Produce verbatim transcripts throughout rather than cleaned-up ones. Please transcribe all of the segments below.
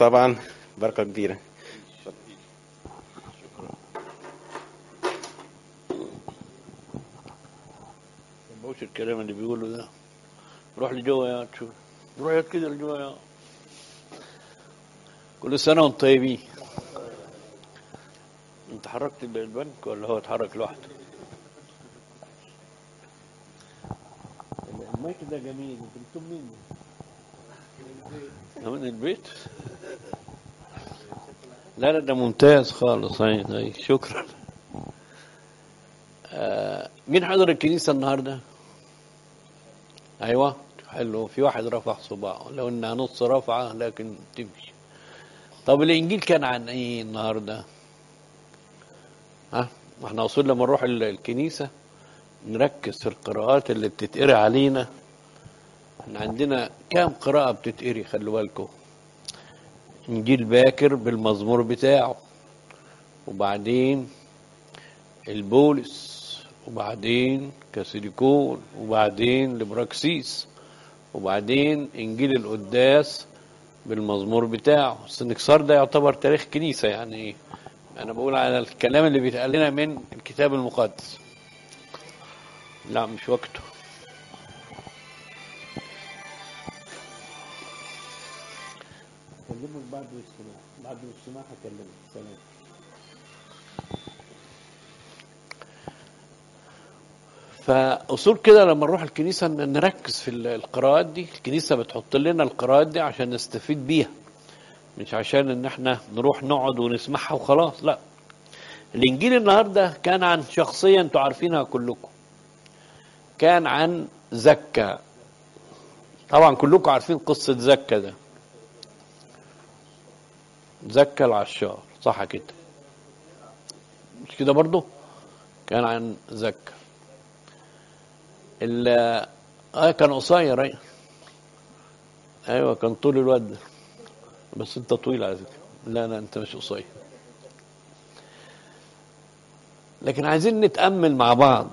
طبعا بركة كبيرة. ما بقولش الكلام اللي بيقوله ده. روح لجوه يا شوف، روح يا كده لجوه يا. كل سنة وانتم طيبين. انت حركت البنك ولا هو اتحرك لوحده؟ المايك ده جميل. انتم منين؟ من البيت. لا لا ده ممتاز خالص. هاي هاي شكرا. آه مين حضر الكنيسة النهاردة؟ ايوه حلو. في واحد رفع صباعه، لو انها نص رفعه لكن تمشي. طب الانجيل كان عن ايه النهارده؟ ها احنا اصول لما نروح الكنيسة نركز في القراءات اللي بتتقري علينا. احنا عندنا كام قراءة بتتقري؟ خلوا بالكم. انجيل باكر بالمزمور بتاعه، وبعدين البولس، وبعدين كاسيليكون، وبعدين لبراكسيس، وبعدين انجيل القداس بالمزمور بتاعه. السنكسار ده يعتبر تاريخ كنيسة يعني. انا بقول على الكلام اللي بيتقال لنا من الكتاب المقدس. لا مش وقته. اكلمك بعد الاجتماع. بعد الاجتماع هكلمك. سلام. فأصول كده لما نروح الكنيسة نركز في القراءات دي. الكنيسة بتحط لنا القراءات دي عشان نستفيد بيها، مش عشان ان احنا نروح نقعد ونسمعها وخلاص. لا. الانجيل النهاردة كان عن شخصية انتوا عارفينها كلكم. كان عن زكا. طبعا كلكم عارفين قصة زكا ده. زكا العشار، صح كده؟ مش كده برضو؟ كان عن زكا. ال اه كان قصير. ايوه ايوه كان طول الواد ده. بس انت طويل على فكره. لا لا انت مش قصير. لكن عايزين نتامل مع بعض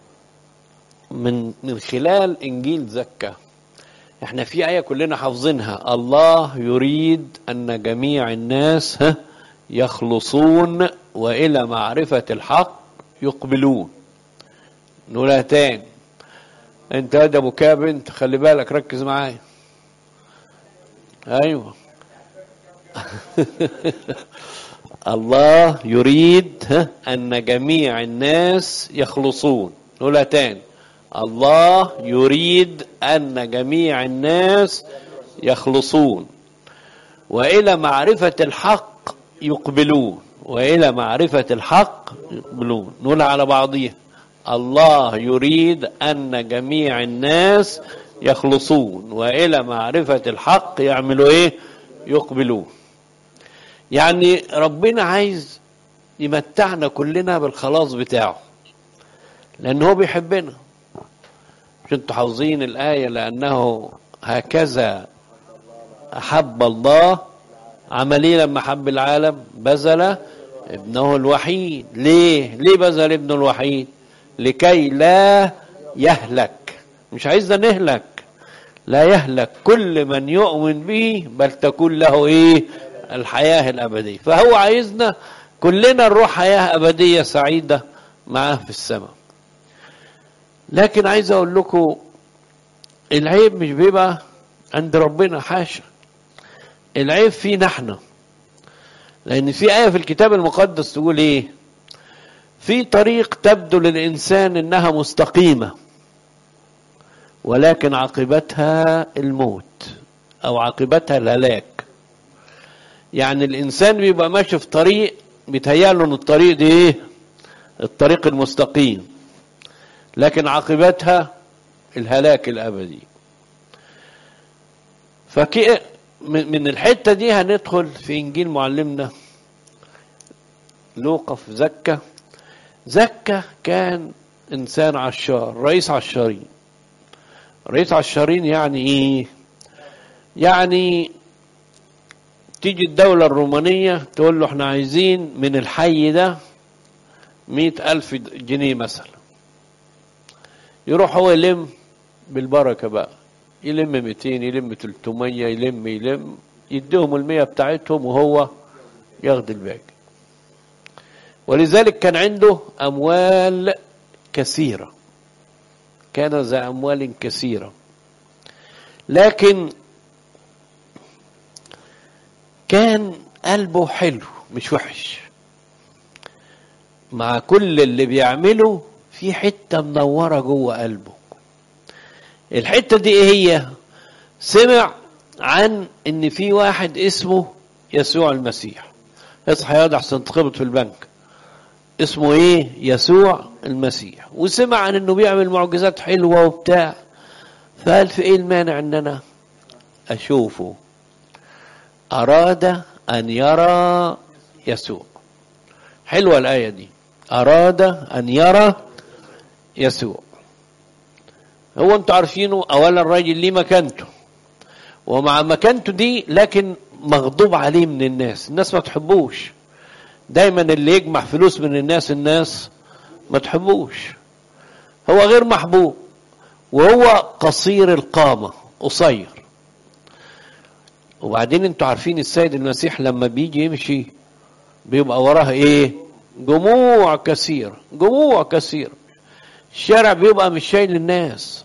من من خلال انجيل زكا. احنا في ايه كلنا حافظينها: الله يريد ان جميع الناس ها يخلصون والى معرفه الحق يقبلون. نقولها تاني. انت يا ابو كاب انت خلي بالك، ركز معايا. ايوه. الله يريد ان جميع الناس يخلصون. نقولها تاني. الله يريد ان جميع الناس يخلصون والى معرفة الحق يقبلون. والى معرفة الحق يقبلون. نقولها على بعضيها. الله يريد ان جميع الناس يخلصون والى معرفة الحق يعملوا ايه؟ يقبلون. يعني ربنا عايز يمتعنا كلنا بالخلاص بتاعه، لأنه هو بيحبنا. مش انتوا حافظين الآية: لأنه هكذا أحب الله. عملي لما حب العالم بذل ابنه الوحيد. ليه؟ ليه بذل ابنه الوحيد؟ لكي لا يهلك. مش عايزنا نهلك. لا يهلك كل من يؤمن به بل تكون له ايه؟ الحياة الأبدية. فهو عايزنا كلنا نروح حياة أبدية سعيدة معاه في السماء. لكن عايز أقول لكم العيب مش بيبقى عند ربنا، حاشا. العيب فينا احنا. لأن في آية في الكتاب المقدس تقول ايه؟ في طريق تبدو للإنسان إنها مستقيمة ولكن عاقبتها الموت أو عاقبتها الهلاك. يعني الإنسان بيبقى ماشي في طريق بيتهيأله إن الطريق دي إيه؟ الطريق المستقيم، لكن عاقبتها الهلاك الأبدي. فكي من الحتة دي هندخل في إنجيل معلمنا لوقا في زكا. زكا كان إنسان عشار، رئيس عشارين. رئيس عشارين يعني إيه؟ يعني تيجي الدولة الرومانية تقول له احنا عايزين من الحي ده مئة ألف جنيه مثلا. يروح هو يلم بالبركة بقى، يلم مئتين، يلم ثلاثمية، يلم يلم يديهم المية بتاعتهم وهو ياخد الباقي. ولذلك كان عنده أموال كثيرة، كان ذا أموال كثيرة، لكن كان قلبه حلو مش وحش. مع كل اللي بيعمله في حتة منورة جوه قلبه. الحتة دي ايه هي؟ سمع عن ان في واحد اسمه يسوع المسيح. اصحى يا واد احسن تخبط في البنك. اسمه ايه؟ يسوع المسيح. وسمع عن انه بيعمل معجزات حلوة وبتاع، فقال في ايه المانع ان انا اشوفه؟ اراد ان يرى يسوع. حلوة الآية دي، اراد ان يرى يسوع. هو انتوا عارفينه اولا الراجل ليه مكانته، ومع مكانته دي لكن مغضوب عليه من الناس. الناس ما تحبوش. دايما اللي يجمع فلوس من الناس الناس ما تحبوش. هو غير محبوب، وهو قصير القامة، قصير. وبعدين انتوا عارفين السيد المسيح لما بيجي يمشي بيبقى وراه ايه؟ جموع كثير، جموع كثير. الشارع بيبقى مش شايل الناس.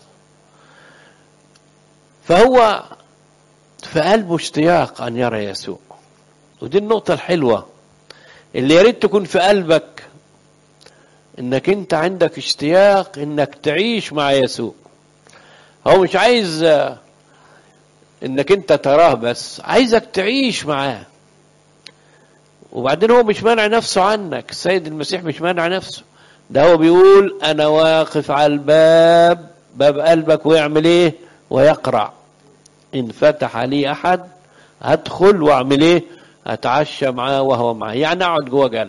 فهو في قلبه اشتياق ان يرى يسوع. ودي النقطة الحلوة اللي يا ريت تكون في قلبك، انك انت عندك اشتياق انك تعيش مع يسوع. هو مش عايز انك انت تراه بس، عايزك تعيش معاه. وبعدين هو مش مانع نفسه عنك. السيد المسيح مش مانع نفسه، ده هو بيقول انا واقف على الباب، باب قلبك، ويعمل ايه؟ ويقرع. ان فتح لي احد هدخل واعمل ايه؟ اتعشى معاه وهو معاه، يعني اقعد جوه قلب.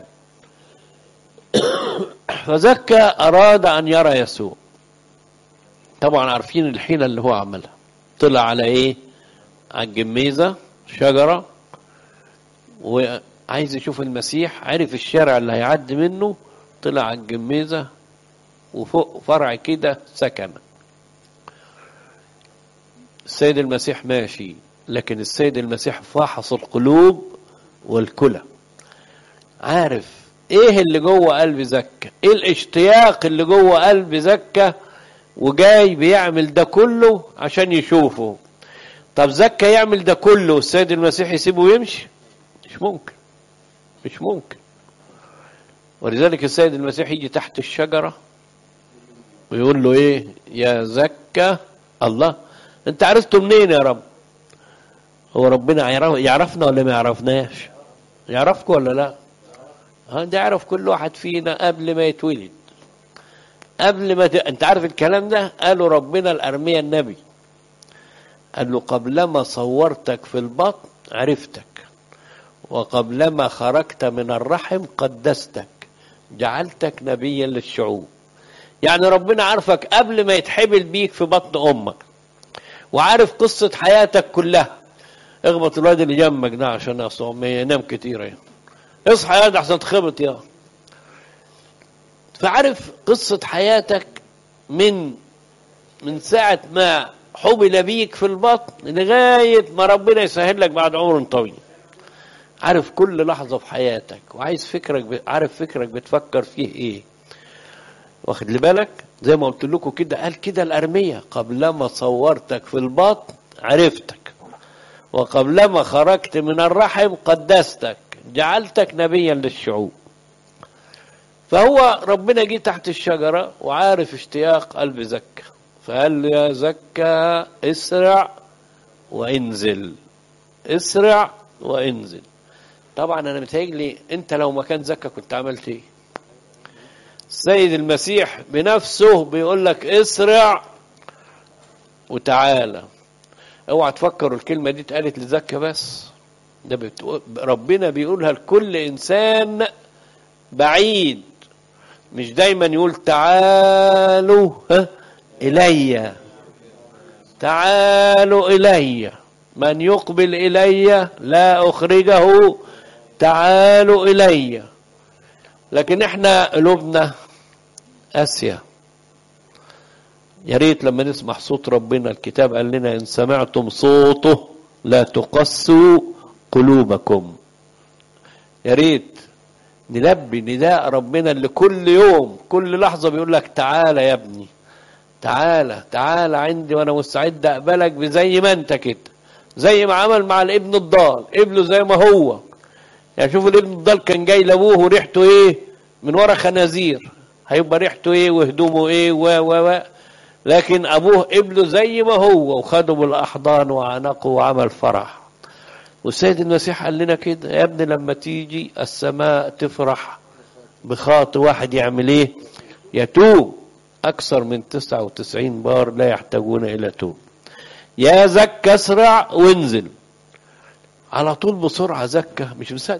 فزكى اراد ان يرى يسوع. طبعا عارفين الحيلة اللي هو عملها. طلع على ايه؟ على الجميزة، شجرة، وعايز يشوف المسيح. عرف الشارع اللي هيعدي منه، طلع على الجميزة وفوق فرع كده سكن. السيد المسيح ماشي، لكن السيد المسيح فاحص القلوب والكلى. عارف ايه اللي جوه قلب زكا، ايه الاشتياق اللي جوه قلب زكا، وجاي بيعمل ده كله عشان يشوفه. طب زكا يعمل ده كله والسيد المسيح يسيبه ويمشي؟ مش ممكن، مش ممكن. ولذلك السيد المسيح يجي تحت الشجرة ويقول له ايه؟ يا زكا. الله، انت عرفته منين يا رب؟ هو ربنا يعرف يعرفنا ولا ما يعرفناش؟ يعرفك ولا لا؟ ده يعرف كل واحد فينا قبل ما يتولد، قبل ما ت... انت عارف الكلام ده قاله ربنا لأرميا النبي، قال له قبلما صورتك في البطن عرفتك، وقبلما خرجت من الرحم قدستك، جعلتك نبيا للشعوب. يعني ربنا عارفك قبل ما يتحبل بيك في بطن امك، وعارف قصة حياتك كلها. اخبط الواد اللي جنبك ده عشان اصلا ينام كتير يعني. اصحى يا ده عشان تخبط يا. فعارف قصة حياتك من من ساعة ما حبل بيك في البطن لغاية ما ربنا يسهل لك بعد عمر طويل. عارف كل لحظة في حياتك، وعايز فكرك، عارف فكرك بتفكر فيه ايه. واخد لي بالك؟ زي ما قلت لكم كده، قال كده الأرمية قبلما صورتك في البطن عرفتك، وقبلما خرجت من الرحم قدستك، جعلتك نبيا للشعوب. فهو ربنا جه تحت الشجرة وعارف اشتياق قلب زكا، فقال له يا زكا اسرع وانزل، اسرع وانزل. طبعا انا متهيألي انت لو مكان زكا كنت عملت ايه؟ السيد المسيح بنفسه بيقول لك اسرع وتعالى. اوعى تفكروا الكلمة دي اتقالت لزكا بس، ده بتقول ربنا بيقولها لكل انسان بعيد. مش دايما يقول تعالوا ها الي، تعالوا الي، من يقبل الي لا اخرجه، تعالوا الي. لكن احنا قلوبنا قاسية. يا ريت لما نسمع صوت ربنا، الكتاب قال لنا ان سمعتم صوته لا تقسوا قلوبكم. يا ريت نلبي نداء ربنا اللي كل يوم كل لحظة بيقول لك تعالى يا ابني، تعالى تعالى عندي وانا مستعد اقبلك بزي ما انت كده، زي ما عمل مع الابن الضال، قبله زي ما هو. يعني شوفوا الابن الضال كان جاي لابوه وريحته ايه من ورا خنازير، هيبقى ريحته ايه وهدومه ايه و و و لكن ابوه قبله زي ما هو وخده بالاحضان وعنقه وعمل فرح. والسيد المسيح قال لنا كده يا ابني لما تيجي السماء تفرح بخاطئ واحد يعمل ايه؟ يتوب. اكثر من تسعة وتسعين بار لا يحتاجون الى توب. يا زكى اسرع وانزل. على طول بسرعة زكى مش مصدق،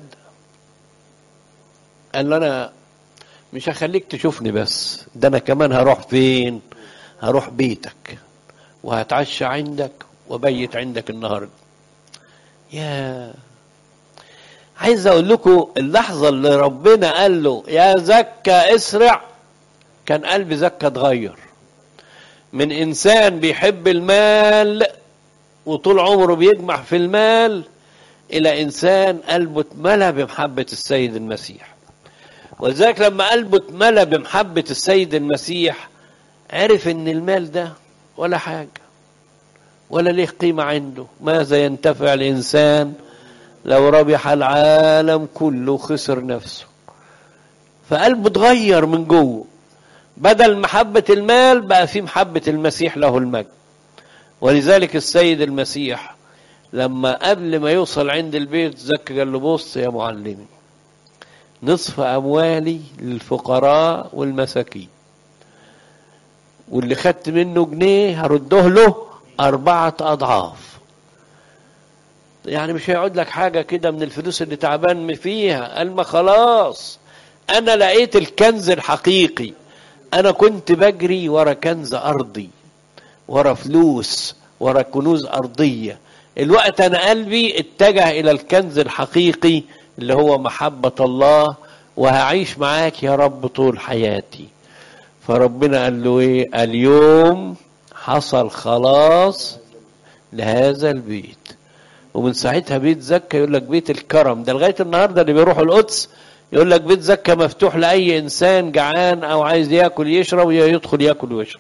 قال له انا مش هخليك تشوفني بس، ده انا كمان هروح فين؟ هروح بيتك وهتعشى عندك وبيت عندك النهارده. يا عايز اقول لكم اللحظة اللي ربنا قال له يا زكى اسرع، كان قلب زكى اتغير من انسان بيحب المال وطول عمره بيجمع في المال الى انسان قلبه اتملى بمحبة السيد المسيح. ولذلك لما قلبه اتملى بمحبة السيد المسيح عرف ان المال ده ولا حاجة ولا ليه قيمة عنده. ماذا ينتفع الانسان لو ربح العالم كله خسر نفسه؟ فقلبه اتغير من جوه، بدل محبة المال بقى في محبة المسيح له المجد. ولذلك السيد المسيح لما قبل ما يوصل عند البيت زكى قال له بص يا معلمي، نصف أموالي للفقراء والمساكين، واللي خدت منه جنيه هرده له أربعة أضعاف. يعني مش هيقعد لك حاجة كده من الفلوس اللي تعبان فيها. قال ما خلاص أنا لقيت الكنز الحقيقي. أنا كنت بجري ورا كنز أرضي، ورا فلوس، ورا كنوز أرضية. الوقت أنا قلبي اتجه إلى الكنز الحقيقي اللي هو محبة الله، وهعيش معاك يا رب طول حياتي. فربنا قال له ايه؟ اليوم حصل خلاص لهذا البيت. ومن ساعتها بيت زكى يقول لك بيت الكرم. ده لغاية النهاردة اللي بيروحوا القدس يقول لك بيت زكى مفتوح لأي إنسان جعان أو عايز يأكل يشرب يدخل يأكل ويشرب.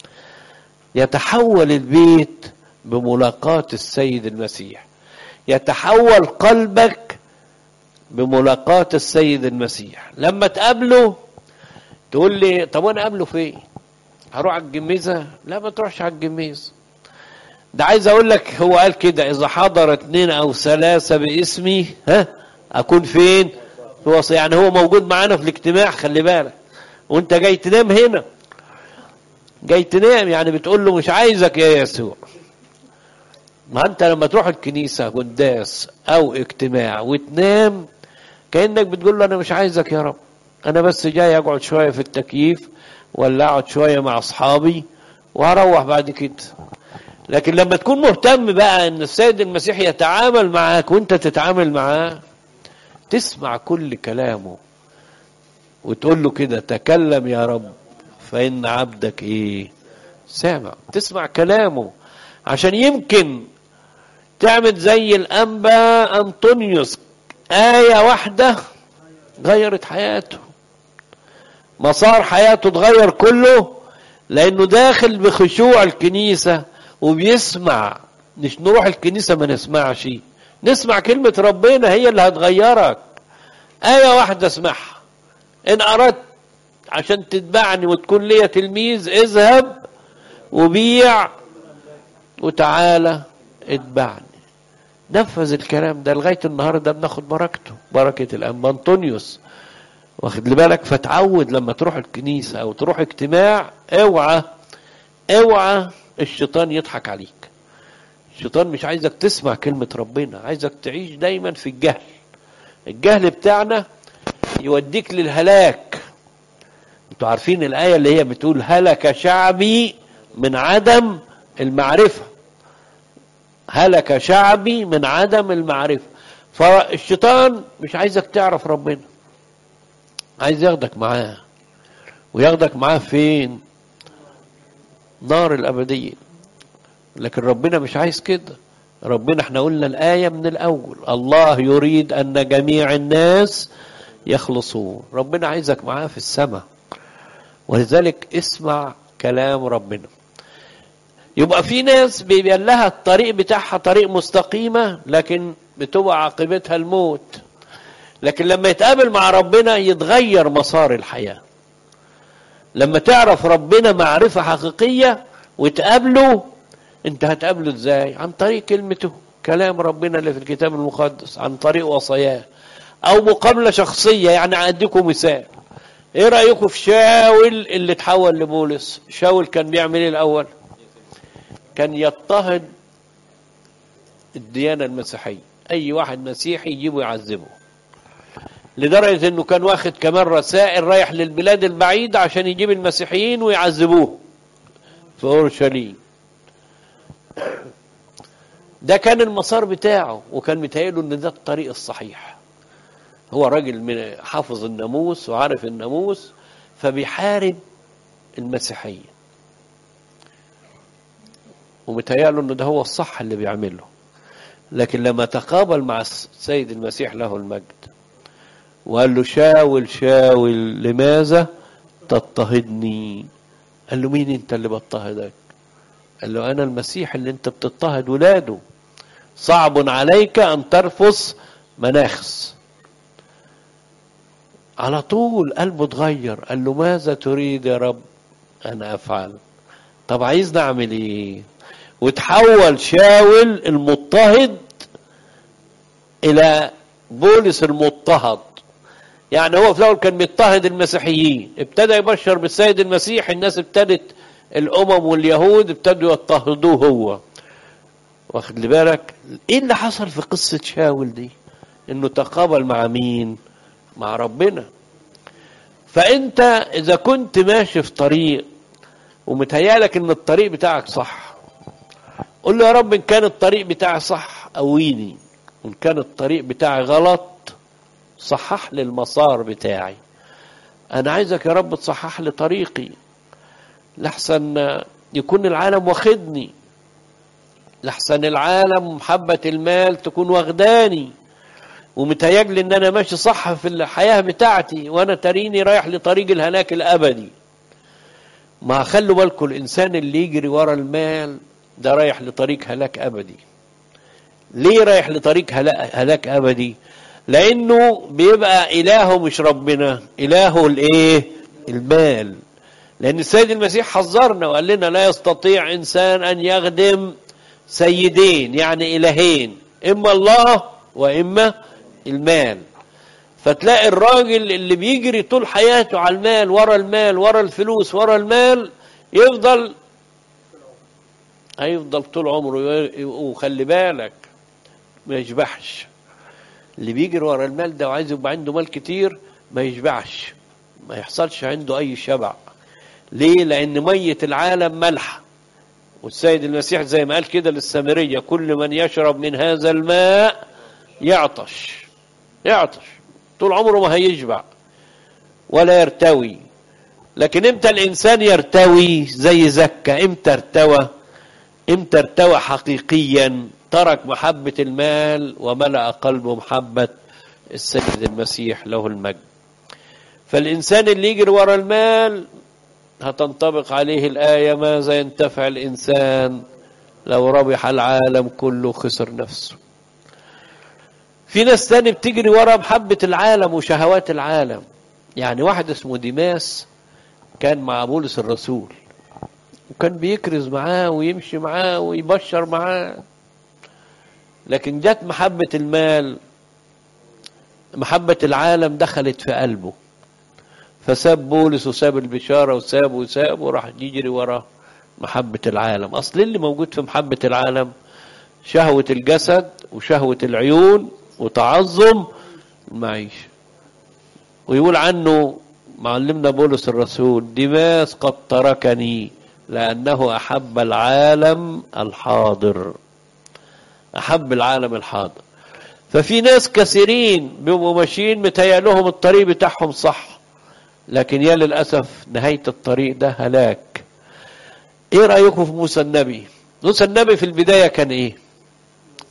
يتحول البيت بملاقاة السيد المسيح، يتحول قلبك بملاقاة السيد المسيح. لما تقابله تقول لي طب وانا اقابله فين؟ هروح على الجميزة؟ لا ما تروحش على الجميزة. ده عايز اقول لك هو قال كده اذا حضر اثنين او ثلاثة باسمي ها اكون فين؟ هو يعني هو موجود معانا في الاجتماع. خلي بالك وانت جاي تنام هنا، جاي تنام يعني بتقول له مش عايزك يا يسوع. ما انت لما تروح الكنيسة قداس او اجتماع وتنام كأنك بتقول له انا مش عايزك يا رب، انا بس جاي اقعد شوية في التكييف ولا اقعد شوية مع اصحابي وهروح بعد كده. لكن لما تكون مهتم بقى ان السيد المسيح يتعامل معاك وانت تتعامل معاه، تسمع كل كلامه وتقول له كده تكلم يا رب فإن عبدك ايه سامع. تسمع كلامه عشان يمكن تعمل زي الأنبا أنطونيوس، آية واحدة غيرت حياته، مسار حياته اتغير كله، لأنه داخل بخشوع الكنيسة وبيسمع. مش نروح الكنيسة ما نسمعش، نسمع كلمة ربنا هي اللي هتغيرك. آية واحدة اسمعها، إن أردت عشان تتبعني وتكون ليا تلميذ اذهب وبيع وتعالى اتبعني. نفذ الكلام ده. لغاية النهاردة بناخد بركته، بركة الأنبا أنطونيوس. واخد بالك؟ فتعود لما تروح الكنيسة أو تروح اجتماع اوعى اوعى الشيطان يضحك عليك. الشيطان مش عايزك تسمع كلمة ربنا، عايزك تعيش دايما في الجهل. الجهل بتاعنا يوديك للهلاك. انتوا عارفين الآية اللي هي بتقول هلك شعبي من عدم المعرفة. هلك شعبي من عدم المعرفة. فالشيطان مش عايزك تعرف ربنا، عايز ياخدك معاه. وياخدك معاه فين؟ نار الأبدية. لكن ربنا مش عايز كده. ربنا احنا قلنا الآية من الأول، الله يريد أن جميع الناس يخلصون. ربنا عايزك معاه في السماء، ولذلك اسمع كلام ربنا. يبقى في ناس بيبين لها الطريق بتاعها طريق مستقيمة، لكن بتبقى عاقبتها الموت. لكن لما يتقابل مع ربنا يتغير مسار الحياة. لما تعرف ربنا معرفة حقيقية وتقابله، انت هتقابله ازاي؟ عن طريق كلمته، كلام ربنا اللي في الكتاب المقدس، عن طريق وصاياه، او مقابلة شخصية. يعني اديكم مثال، ايه رأيكم في شاول اللي اتحول لبولس؟ شاول كان بيعمل ايه الاول؟ كان يضطهد الديانة المسيحية، اي واحد مسيحي يجيبه يعذبه، لدرجة انه كان واخد كمان رسائل رايح للبلاد البعيدة عشان يجيب المسيحيين ويعذبوه في اورشليم. ده كان المسار بتاعه، وكان متهيأله ان ده الطريق الصحيح. هو راجل من حافظ الناموس وعارف الناموس، فبيحارب المسيحية، ومتهيأله ان ده هو الصح اللي بيعمله. لكن لما تقابل مع السيد المسيح له المجد وقال له شاول شاول لماذا تضطهدني؟ قال له مين انت اللي بضطهدك؟ قال له انا المسيح اللي انت بتضطهد ولاده، صعب عليك ان ترفس مناخس. على طول قلبه اتغير، قال له ماذا تريد يا رب انا افعل؟ طب عايزني اعمل ايه؟ وتحول شاول المضطهد الى بولس المضطهد. يعني هو في الاول كان بيضطهد المسيحيين، ابتدى يبشر بالسيد المسيح، الناس ابتدت الامم واليهود ابتدوا يضطهدوه هو. واخد لي بالك ايه اللي حصل في قصة شاول دي؟ انه تقابل مع مين؟ مع ربنا. فانت اذا كنت ماشي في طريق ومتهيالك ان الطريق بتاعك صح، قل له يا رب ان كان الطريق بتاعي صح قويني، وان كان الطريق بتاعي غلط صحح لي المسار بتاعي. انا عايزك يا رب تصحح لي طريقي، لحسن يكون العالم واخدني، لحسن العالم محبة المال تكون واخداني، ومتهيألي ان انا ماشي صح في الحياة بتاعتي، وانا تريني رايح لطريق الهلاك الابدي. ما خلوا بالكم، الانسان اللي يجري ورا المال ده رايح لطريق هلاك ابدي. ليه رايح لطريق هلاك ابدي؟ لانه بيبقى الهه مش ربنا، الهه الايه؟ المال. لان السيد المسيح حذرنا وقال لنا لا يستطيع انسان ان يخدم سيدين، يعني الهين، اما الله واما المال. فتلاقي الراجل اللي بيجري طول حياته على المال، ورا المال، ورا الفلوس، ورا المال، يفضل هيفضل طول عمره. وخلي بالك ما يشبعش. اللي بيجري ورا المال ده وعايز يبقى عنده مال كتير ما يشبعش، ما يحصلش عنده اي شبع. ليه؟ لان مية العالم ملح، والسيد المسيح زي ما قال كده للسامرية كل من يشرب من هذا الماء يعطش. يعطش طول عمره ما هيشبع ولا يرتوي. لكن امتى الانسان يرتوي؟ زي زكا، امتى ارتوى؟ امتى ارتوى حقيقيا؟ ترك محبة المال وملأ قلبه محبة السيد المسيح له المجد. فالإنسان اللي يجري ورا المال هتنطبق عليه الآية ماذا ينتفع الإنسان لو ربح العالم كله خسر نفسه. في ناس تاني بتجري ورا محبة العالم وشهوات العالم. يعني واحد اسمه ديماس كان مع بولس الرسول، وكان بيكرز معاه ويمشي معاه ويبشر معاه، لكن جت محبة المال، محبة العالم دخلت في قلبه، فساب بولس وساب البشارة وساب وساب وراح يجري ورا محبة العالم. أصل اللي موجود في محبة العالم شهوة الجسد وشهوة العيون وتعظم المعيشة. ويقول عنه معلمنا بولس الرسول ديماس قد تركني لأنه أحب العالم الحاضر. أحب العالم الحاضر. ففي ناس كثيرين بيبقوا ماشيين متهيألهم الطريق بتاعهم صح، لكن يا للأسف نهاية الطريق ده هلاك. ايه رأيكم في موسى النبي؟ موسى النبي في البداية كان ايه؟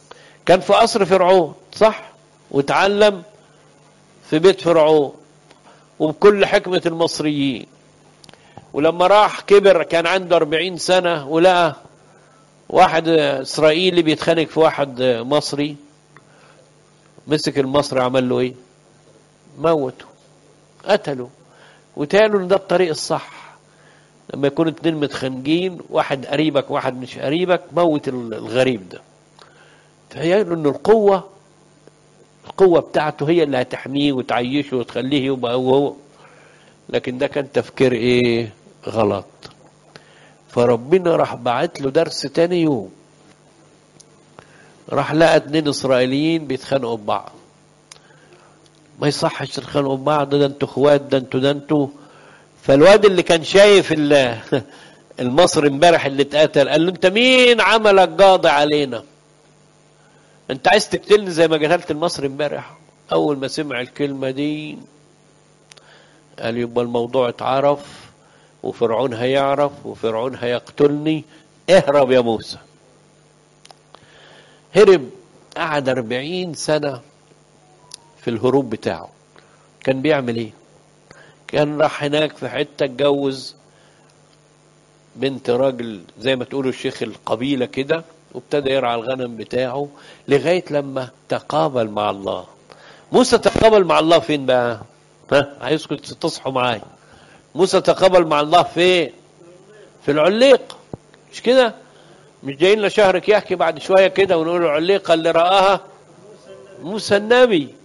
كان في قصر فرعون صح، وتعلم في بيت فرعون وبكل حكمة المصريين. ولما راح كبر كان عنده أربعين سنة ولقى واحد إسرائيلي بيتخانق في واحد مصري، مسك المصري عمل له ايه؟ موته، قتله. وتقالوا ان ده الطريق الصح، لما يكونوا اتنين متخانقين، واحد قريبك واحد مش قريبك، موت الغريب ده. تخيلوا ان القوة القوة بتاعته هي اللي هتحميه وتعيشه وتخليه يبقى هو. لكن ده كان تفكير ايه؟ غلط. فربنا راح بعت له درس تاني يوم، راح لقى اتنين اسرائيليين بيتخانقوا ببعض. ما يصحش تتخانقوا ببعض، ده انتوا اخوات، ده انتوا ده انتوا. فالواد اللي كان شايف المصري امبارح اللي اتقتل قال له انت مين عملك قاضي علينا؟ انت عايز تقتلني زي ما قتلت المصري امبارح؟ اول ما سمع الكلمة دي قال يبقى الموضوع اتعرف، وفرعون هيعرف، وفرعون هيقتلني. اهرب يا موسى. هرب، قعد أربعين سنة في الهروب بتاعه. كان بيعمل ايه؟ كان راح هناك في حتة اتجوز بنت راجل زي ما تقولوا الشيخ القبيلة كده، وابتدى يرعى الغنم بتاعه لغاية لما تقابل مع الله. موسى تقابل مع الله فين بقى؟ ها، عايزكم تصحوا معايا. موسى تقابل مع الله فين؟ في العليق، مش كده؟ مش جايين لشهرك يحكي بعد شوية كده ونقول العليقة اللي رآها موسى النبي.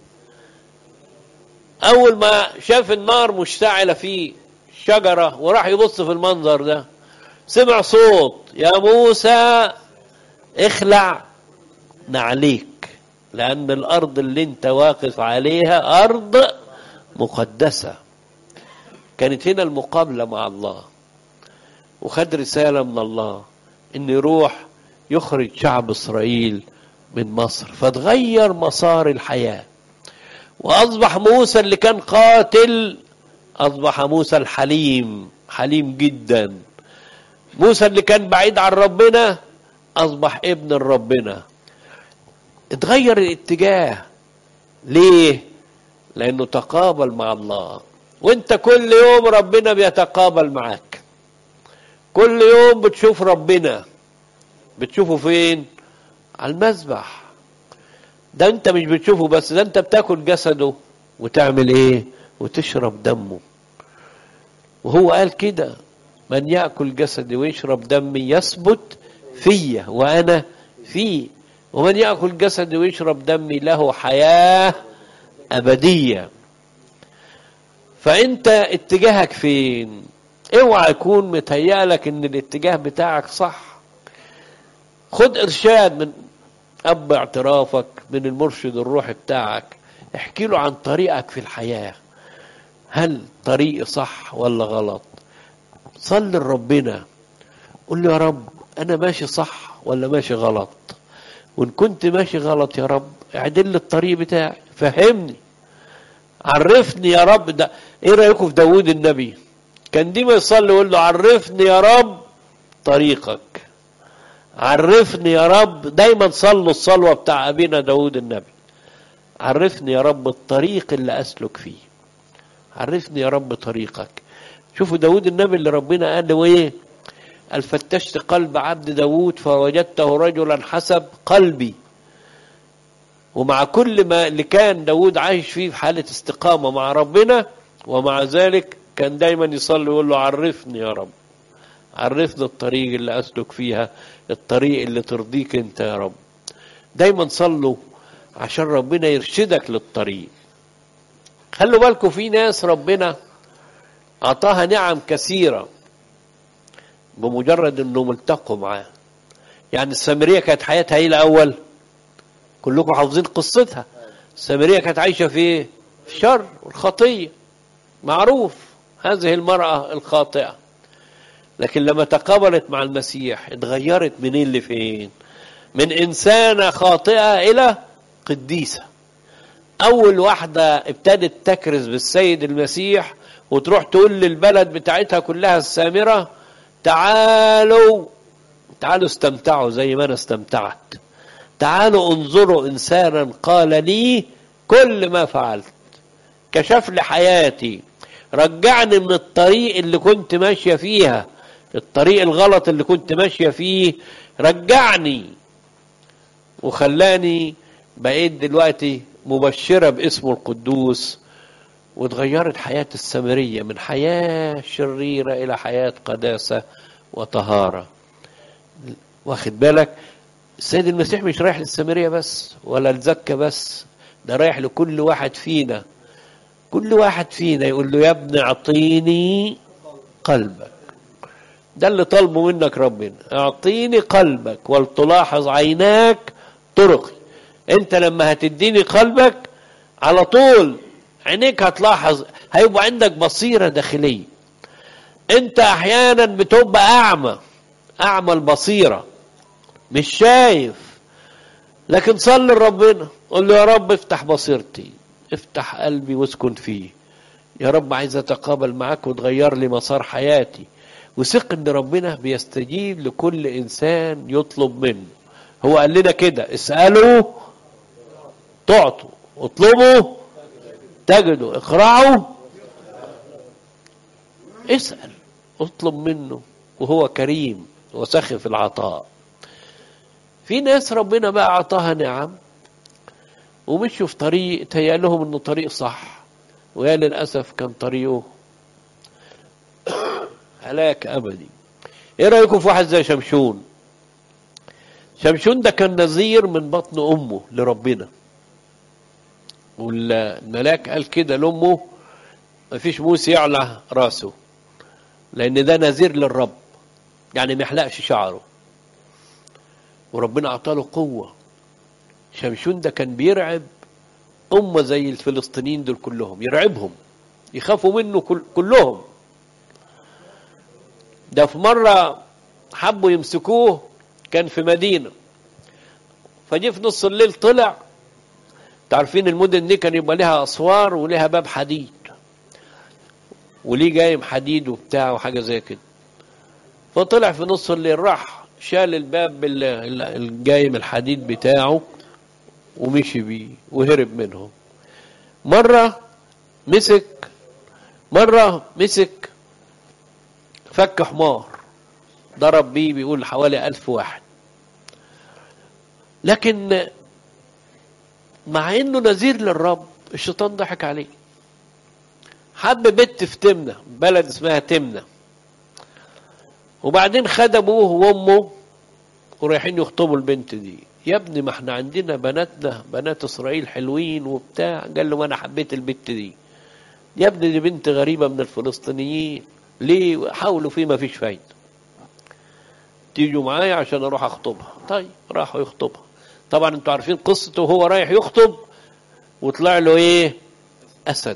أول ما شاف النار مشتعلة في شجرة وراح يبص في المنظر ده، سمع صوت يا موسى اخلع نعليك، لأن الأرض اللي انت واقف عليها أرض مقدسة. كانت هنا المقابلة مع الله، وخد رسالة من الله إن يروح يخرج شعب إسرائيل من مصر. فتغير مسار الحياة، وأصبح موسى اللي كان قاتل أصبح موسى الحليم، حليم جدا. موسى اللي كان بعيد عن ربنا أصبح ابن ربنا. اتغير الاتجاه. ليه؟ لأنه تقابل مع الله. وانت كل يوم ربنا بيتقابل معاك، كل يوم بتشوف ربنا. بتشوفه فين؟ على المذبح. ده انت مش بتشوفه بس، ده انت بتاكل جسده وتعمل ايه؟ وتشرب دمه. وهو قال كده من يأكل جسدي ويشرب دمي يثبت فيه وأنا فيه، ومن يأكل جسدي ويشرب دمي له حياة أبدية. فأنت اتجاهك فين؟ اوعى يكون متهيألك ان الاتجاه بتاعك صح. خد إرشاد من أب اعترافك، من المرشد الروحي بتاعك، احكي له عن طريقك في الحياة. هل طريقي صح ولا غلط؟ صلي لربنا، قل له يا رب أنا ماشي صح ولا ماشي غلط؟ وإن كنت ماشي غلط يا رب اعدل لي الطريق بتاعي، فهمني، عرفني يا رب. ده ايه رأيكم في داود النبي؟ كان ديما يصلي ويقول له عرفني يا رب طريقك، عرفني يا رب. دايما صلوا الصلوة بتاع أبينا داود النبي، عرفني يا رب الطريق اللي أسلك فيه، عرفني يا رب طريقك. شوفوا داود النبي اللي ربنا قال له ايه؟ قال فتشت قلب عبد داود فوجدته رجلا حسب قلبي. ومع كل ما اللي كان داود عايش فيه في حالة استقامة مع ربنا، ومع ذلك كان دايما يصلي ويقول له عرفني يا رب، عرفني الطريق اللي أسلك فيها، الطريق اللي ترضيك انت يا رب. دايما صلوا عشان ربنا يرشدك للطريق. خلوا بالكم في ناس ربنا أعطاها نعم كثيرة بمجرد انهم التقوا معاه. يعني السامرية كانت حياتها ايه الأول؟ كلكم حافظين قصتها. السامرية كانت عايشة في الشر والخطية، معروف هذه المرأة الخاطئة. لكن لما تقابلت مع المسيح اتغيرت من اللي فين؟ من إنسانة خاطئة إلى قديسة. أول واحدة ابتدت تكرز بالسيد المسيح وتروح تقول للبلد بتاعتها كلها السامرة تعالوا تعالوا استمتعوا زي ما أنا استمتعت، تعالوا انظروا إنسانا قال لي كل ما فعلت، كشف لي حياتي، رجعني من الطريق اللي كنت ماشية فيها، الطريق الغلط اللي كنت ماشية فيه، رجعني وخلاني بقيت دلوقتي مبشرة باسمه القدوس. واتغيرت حياة السامرية من حياة شريرة إلى حياة قداسة وطهارة. واخد بالك؟ السيد المسيح مش رايح للسامرية بس ولا لزكا بس، ده رايح لكل واحد فينا. كل واحد فينا يقول له يا ابني اعطيني قلبك. ده اللي طالبه منك ربنا، اعطيني قلبك ولتلاحظ عيناك طرقي. انت لما هتديني قلبك على طول عينيك هتلاحظ، هيبقى عندك بصيرة داخلية. انت احيانا بتبقى اعمى، اعمى البصيرة، مش شايف، لكن صلي لربنا قل له يا رب افتح بصيرتي، افتح قلبي واسكن فيه. يا رب عايز اتقابل معاك وتغير لي مسار حياتي. وثق ان ربنا بيستجيب لكل انسان يطلب منه. هو قال لنا كده اسألوا تعطوا، اطلبوا تجدوا، اقرعوا. اسأل، اطلب منه، وهو كريم وسخي في العطاء. في ناس ربنا بقى عطاها نعم ومشوا في طريق تهيأ لهم انه طريق صح، ويا للأسف كان طريقه هلاك أبدي. ايه رأيكم في واحد زي شمشون؟ شمشون ده كان نذير من بطن أمه لربنا، والملاك قال كده لأمه مفيش موس يعلى راسه، لأن ده نذير للرب، يعني ما يحلقش شعره، وربنا أعطاله قوة. شمشون ده كان بيرعب أمة زي الفلسطينيين دول كلهم، يرعبهم، يخافوا منه كل كلهم. ده في مرة حبوا يمسكوه، كان في مدينة، فجي في نص الليل طلع. تعرفين المدن دي كان يبقى لها أسوار ولها باب حديد وليه جايم حديد وبتاع وحاجة زي كده. فطلع في نص الليل، راح شال الباب الجايم الحديد بتاعه ومشي بيه وهرب منهم. مرة مسك مرة مسك فك حمار ضرب بيه، بيقول حوالي ألف واحد. لكن مع انه نذير للرب الشيطان ضحك عليه. حب بنت في تمنة، بلد اسمها تمنة، وبعدين خد ابوه وامه ورايحين يخطبوا البنت دي. يا ابني ما احنا عندنا بناتنا بنات اسرائيل حلوين وبتاع. قال له ما انا حبيت البنت دي. يا ابني دي بنت غريبة من الفلسطينيين، ليه؟ حاولوا فيه ما فيش فايدة، تيجوا معايا عشان اروح اخطبها. طيب راحوا يخطبها. طبعا انتوا عارفين قصته، وهو رايح يخطب وطلع له ايه؟ اسد.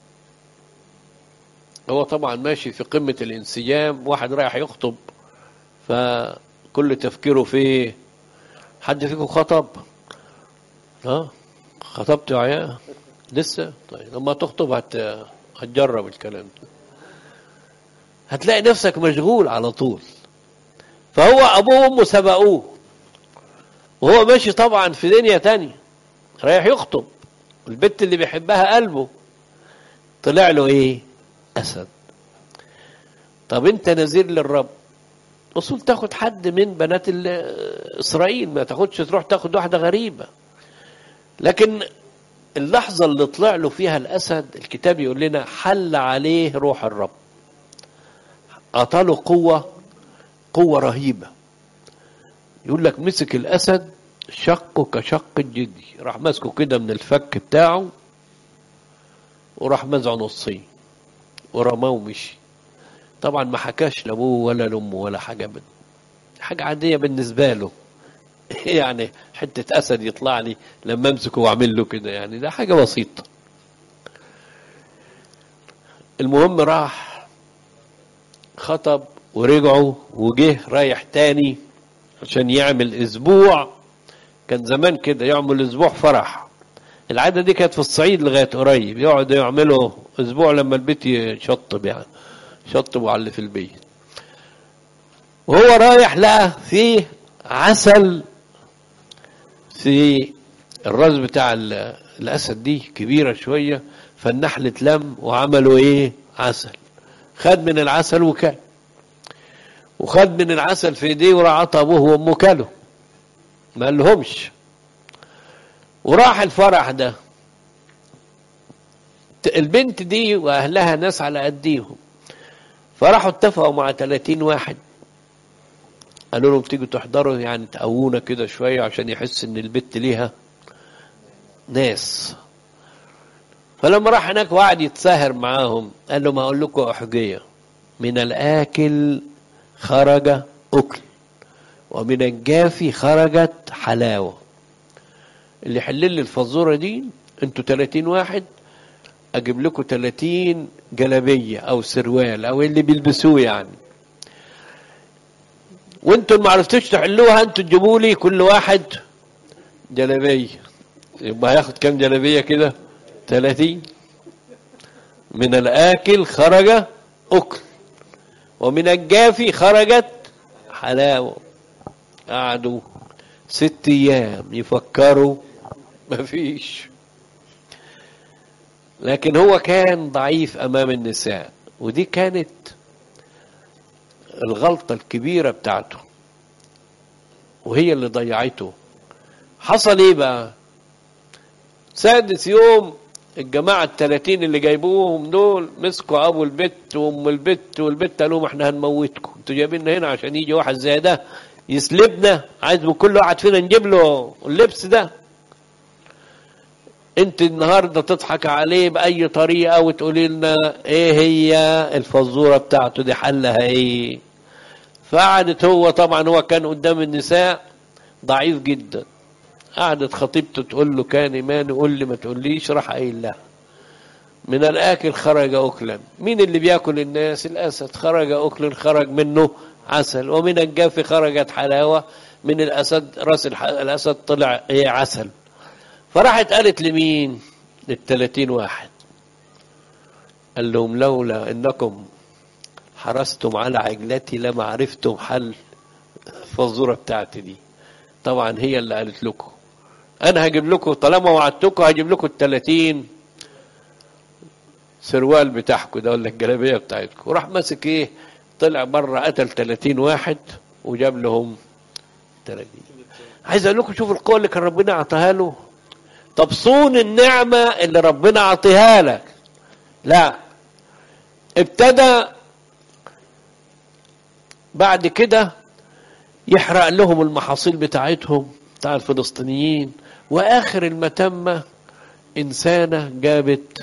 هو طبعا ماشي في قمة الانسجام، واحد رايح يخطب فكل تفكيره فيه حد فيكم خطب؟ ها خطبت يا عيال لسه؟ طيب لما تخطب هت... هتجرب الكلام ده، هتلاقي نفسك مشغول على طول. فهو ابوه وامه سبقوه وهو ماشي طبعا في دنيا تانية، رايح يخطب البنت اللي بيحبها قلبه. طلع له ايه؟ اسد. طب انت نذير للرب، اصول تاخد حد من بنات اسرائيل، ما تاخدش تروح تاخد واحدة غريبة. لكن اللحظة اللي طلع له فيها الاسد الكتاب يقول لنا حل عليه روح الرب، اعطاله قوة قوة رهيبة. يقول لك مسك الاسد شقه كشق الجدي، راح ماسكه كده من الفك بتاعه وراح مزعه نصين ورماه ومشي. طبعا ما حكاش لابوه ولا لامه ولا حاجه منه، حاجه عاديه بالنسبه له. يعني حته اسد يطلع لي لما امسكه واعمل له كده، يعني ده حاجه بسيطه. المهم راح خطب ورجعوا، وجه رايح تاني عشان يعمل اسبوع. كان زمان كده يعمل اسبوع فرح، العاده دي كانت في الصعيد لغايه قريب، يقعدوا يعملوا اسبوع لما البيت يشطب، يعني شطبوا على اللي في البيت. وهو رايح لقى فيه عسل في الراس بتاع الاسد دي كبيره شويه، فالنحل اتلم وعملوا ايه؟ عسل. خد من العسل وكل، وخد من العسل في ايديه وراح عطى ابوه وامه كلوا، ما قالهمش. وراح الفرح ده، البنت دي واهلها ناس على قديهم، فراحوا اتفقوا مع ثلاثين واحد، قالوا لهم تيجوا تحضروا يعني تقوونا كده شويه عشان يحس ان البت ليها ناس. فلما راح هناك وقعد يتساهر معاهم قال لهم هقول لكم احجيه: من الاكل خرج اكل، ومن الجافي خرجت حلاوه. اللي يحل لي الفزوره دي انتوا ثلاثين واحد، اجيب لكم ثلاثين جلابيه او سروال او اللي بيلبسوه يعني، وانتوا ما عرفتوش تحلوها انتوا تجيبوا لي كل واحد جلابيه. يبقى هياخد كام جلابيه كده؟ ثلاثين. من الاكل خرج اكل، ومن الجافي خرجت حلاوه. قعدوا ست ايام يفكروا، مفيش. لكن هو كان ضعيف امام النساء، ودي كانت الغلطة الكبيرة بتاعته وهي اللي ضيعته. حصل ايه بقى؟ سادس يوم الجماعة الثلاثين اللي جايبوهم دول مسكوا ابو البت وام البت والبت قالوا احنا هنموتكم، انتوا جايبيننا هنا عشان يجي واحد زي ده يسلبنا، عايز كل واحد فينا نجيب له اللبس ده. انت النهارده تضحك عليه باي طريقه وتقولي لنا ايه هي الفزوره بتاعته دي حلها ايه؟ فقعدت هو طبعا هو كان قدام النساء ضعيف جدا، قعدت خطيبته تقول له كان ايماني قول لي ما تقوليش، راح قايل لها من الاكل خرج اكلا. مين اللي بياكل الناس؟ الاسد. خرج اكل خرج منه عسل، ومن الجاف خرجت حلاوه. من الاسد راس الاسد طلع ايه؟ عسل. فراحت قالت لمين؟ للثلاثين واحد، قال لهم لولا انكم حرستم على عجلتي لما عرفتم حل الفزوره بتاعتي دي. طبعا هي اللي قالت لكم انا هجيب لكم، طالما وعدتكم هجيب لكم الثلاثين سروال بتاعكم ده ولا الجلابيه بتاعتكم. وراح ماسك ايه؟ طلع بره قتل ثلاثين واحد وجاب لهم ثلاثين. عايز اقول لكم شوفوا القوه اللي كان ربنا اعطاها له. طب صون النعمه اللي ربنا اعطيها لك. لا، ابتدى بعد كده يحرق لهم المحاصيل بتاعتهم بتاع الفلسطينيين. واخر المتمه انسانه جابت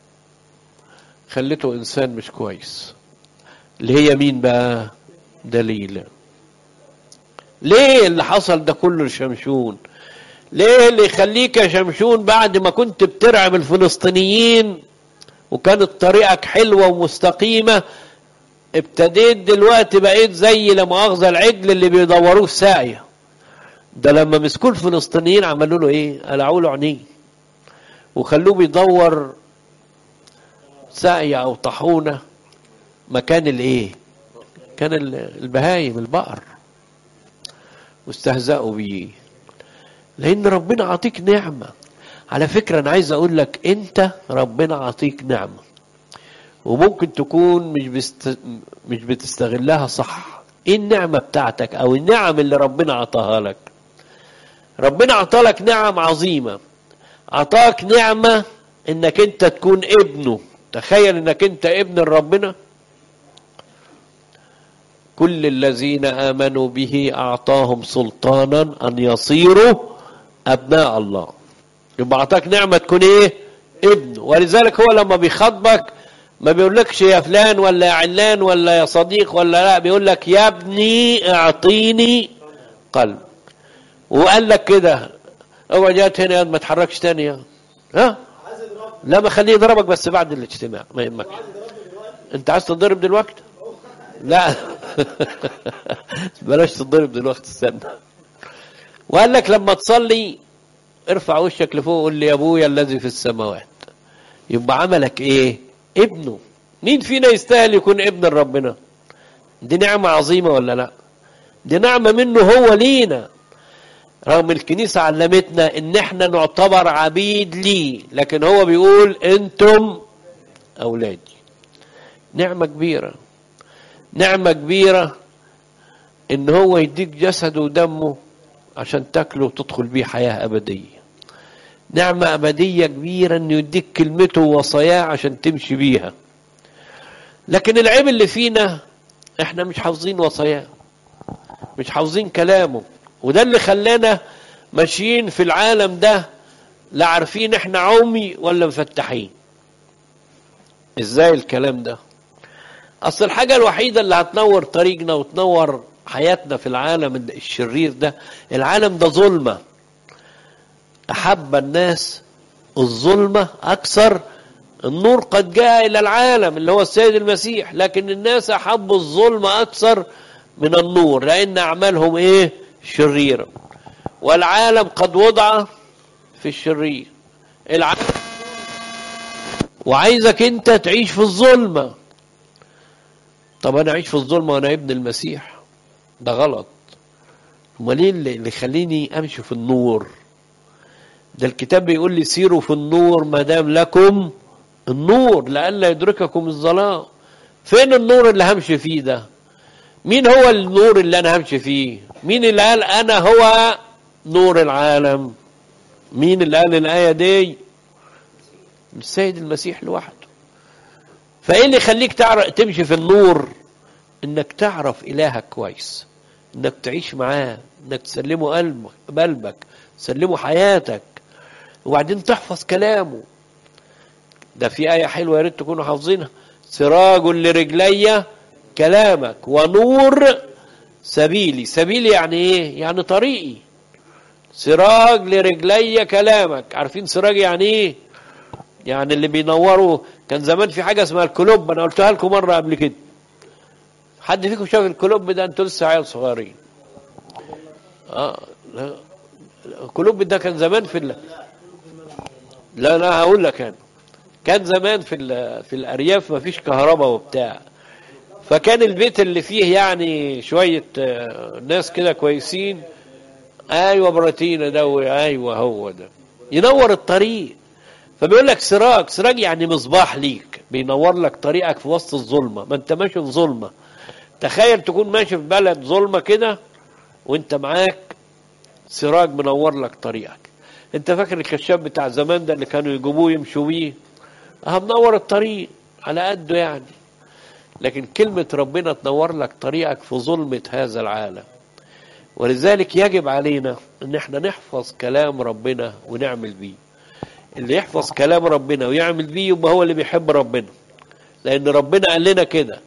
خلته انسان مش كويس، اللي هي مين بقى؟ دليلة. ليه اللي حصل ده كله لشمشون؟ ليه اللي يخليك يا شمشون بعد ما كنت بترعب الفلسطينيين وكانت طريقك حلوة ومستقيمة، ابتديت دلوقتي بقيت زي لا مؤاخذة العجل اللي بيدوروه في ساقية؟ ده لما مسكوا الفلسطينيين عملوا له ايه؟ قلعوا له عينيه وخلوه بيدور ساقية او طاحونة مكان الايه؟ كان البهايم البقر، واستهزأوا بيه. لان ربنا عطيك نعمة. على فكرة انا عايز اقول لك انت ربنا عطيك نعمة وممكن تكون مش بست... مش بتستغلها صح. ايه النعمة بتاعتك او النعم اللي ربنا عطاها لك؟ ربنا عطالك نعم عظيمة. عطاك نعمة انك انت تكون ابنه. تخيل انك انت ابن ربنا. كل الذين آمنوا به أعطاهم سلطانا أن يصيروا أبناء الله. يبقى أعطاك نعمة تكون إيه؟ ابن. ولذلك هو لما بيخاطبك ما بيقولكش يا فلان ولا يا علان ولا يا صديق ولا لا، بيقول لك يا ابني اعطيني قلب. وقال لك كده اوعى جات هنا ما تحركش تاني. ها؟ لا ما خليه يضربك بس بعد الاجتماع ما يهمكش. انت عايز تضرب دلوقتي؟ لا بلاش تضرب دلوقتي، استنى. وقال لك لما تصلي ارفع وشك لفوق وقول لي يا ابويا الذي في السماوات. يبقى عملك ايه؟ ابنه. مين فينا يستاهل يكون ابن ربنا؟ دي نعمة عظيمة ولا لا؟ دي نعمة منه هو لينا. رغم الكنيسة علمتنا ان احنا نعتبر عبيد ليه، لكن هو بيقول انتم اولادي. نعمة كبيرة، نعمة كبيرة ان هو يديك جسده ودمه عشان تاكله وتدخل بيه حياة ابدية. نعمة ابدية كبيرة انه يديك كلمته ووصاياه عشان تمشي بيها. لكن العيب اللي فينا احنا مش حافظين وصاياه، مش حافظين كلامه، وده اللي خلانا ماشيين في العالم ده لا عارفين احنا عمي ولا مفتحين. ازاي الكلام ده؟ اصل الحاجة الوحيدة اللي هتنور طريقنا وتنور حياتنا في العالم الشرير ده، العالم ده ظلمة. احب الناس الظلمة اكثر النور قد جاء الى العالم اللي هو السيد المسيح، لكن الناس احبوا الظلمة اكثر من النور لان اعمالهم ايه؟ شريرة. والعالم قد وضع في الشرير، العالم وعايزك انت تعيش في الظلمة. طب انا اعيش في الظلمة وانا ابن المسيح؟ ده غلط. امال ايه اللي يخليني امشي في النور؟ ده الكتاب بيقول لي سيروا في النور ما دام لكم النور لئلا يدرككم الظلام. فين النور اللي همشي فيه ده؟ مين هو النور اللي انا همشي فيه؟ مين اللي قال انا هو نور العالم؟ مين اللي قال الآية دي؟ السيد المسيح لوحده. فايه اللي يخليك تعرف تمشي في النور؟ انك تعرف الهك كويس، انك تعيش معاه، انك تسلمه قلبك بقلبك، تسلمه حياتك، وبعدين تحفظ كلامه. ده في آية حلوة يا ريت تكونوا حافظينها: سراج لرجلي كلامك ونور سبيلي. سبيلي يعني ايه؟ يعني طريقي. سراج لرجلي كلامك. عارفين سراج يعني ايه؟ يعني اللي بينوروا. كان زمان في حاجة اسمها الكلوب، انا قلتها لكم مرة قبل كده. حد فيكم شاف الكلوب ده؟ انتوا لسه عيال صغيرين. اه لا. الكلوب ده كان زمان في ال... لا لا هقول لك انا. كان زمان في ال... في الارياف ما فيش كهرباء وبتاع، فكان البيت اللي فيه يعني شوية ناس كده كويسين، ايوه براتينا ده، ايوه هو ده ينور الطريق. فبيقول لك سراج. سراج يعني مصباح ليك، بينور لك طريقك في وسط الظلمة. ما انت ماشي في ظلمة. تخيل تكون ماشي في بلد ظلمة كده وانت معاك سراج منور لك طريقك. انت فاكر الكشاف بتاع زمان ده اللي كانوا يجيبوه يمشوا بيه؟ اه منور الطريق على قده يعني. لكن كلمة ربنا تنور لك طريقك في ظلمة هذا العالم. ولذلك يجب علينا ان احنا نحفظ كلام ربنا ونعمل بيه. اللي يحفظ كلام ربنا ويعمل بيه يبقى هو اللي بيحب ربنا، لان ربنا قال لنا كده.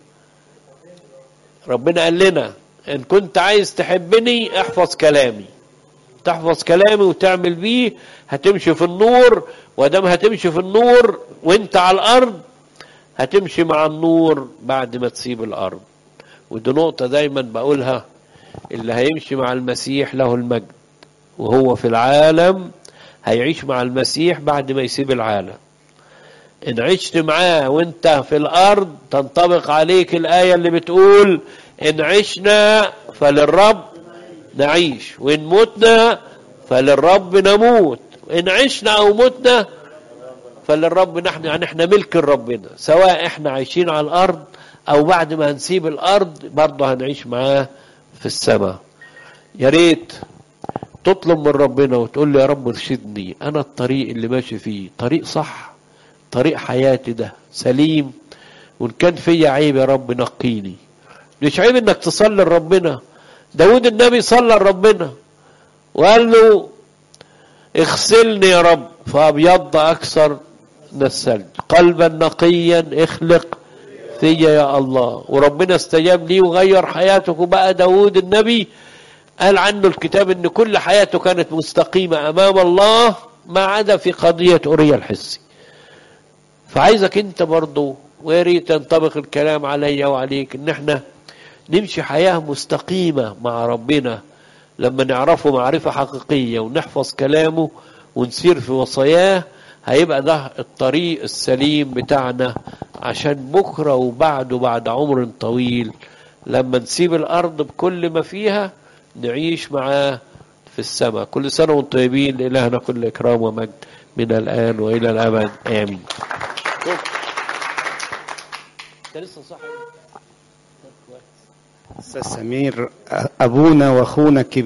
ربنا قال لنا ان كنت عايز تحبني احفظ كلامي. تحفظ كلامي وتعمل بيه هتمشي في النور، ودام هتمشي في النور وانت على الارض هتمشي مع النور بعد ما تسيب الارض. ودي نقطة دايما بقولها: اللي هيمشي مع المسيح له المجد، وهو في العالم هيعيش مع المسيح بعد ما يسيب العالم. ان عشت معاه وانت في الارض تنطبق عليك الآية اللي بتقول: ان عشنا فللرب نعيش، وان متنا فللرب نموت. ان عشنا او متنا فللرب نحن، يعني احنا ملك ربنا، سواء احنا عايشين على الارض او بعد ما هنسيب الارض برضه هنعيش معاه في السماء. يا ريت تطلب من ربنا وتقول لي: يا رب ارشدني، انا الطريق اللي ماشي فيه طريق صح، طريق حياتي ده سليم، وان كان فيا عيب يا رب نقيني. مش عيب انك تصلي لربنا. داود النبي صلى لربنا وقال له: اغسلني يا رب فابيض اكثر من الثلج، قلبا نقيا اخلق فيا يا الله. وربنا استجاب لي وغير حياته. وبقى داود النبي قال عنه الكتاب ان كل حياته كانت مستقيمة امام الله ما عدا في قضية أوريا الحسي. فعايزك انت برضو، ويا ريت ينطبق الكلام عليا وعليك، ان احنا نمشي حياة مستقيمة مع ربنا لما نعرفه معرفة حقيقية ونحفظ كلامه ونسير في وصاياه. هيبقى ده الطريق السليم بتاعنا عشان بكرة وبعده بعد عمر طويل لما نسيب الأرض بكل ما فيها نعيش معاه في السماء. كل سنة وانتم طيبين، لإلهنا كل إكرام ومجد من الآن وإلى الأبد آمين. أستاذ سمير، أبونا وأخونا الكبير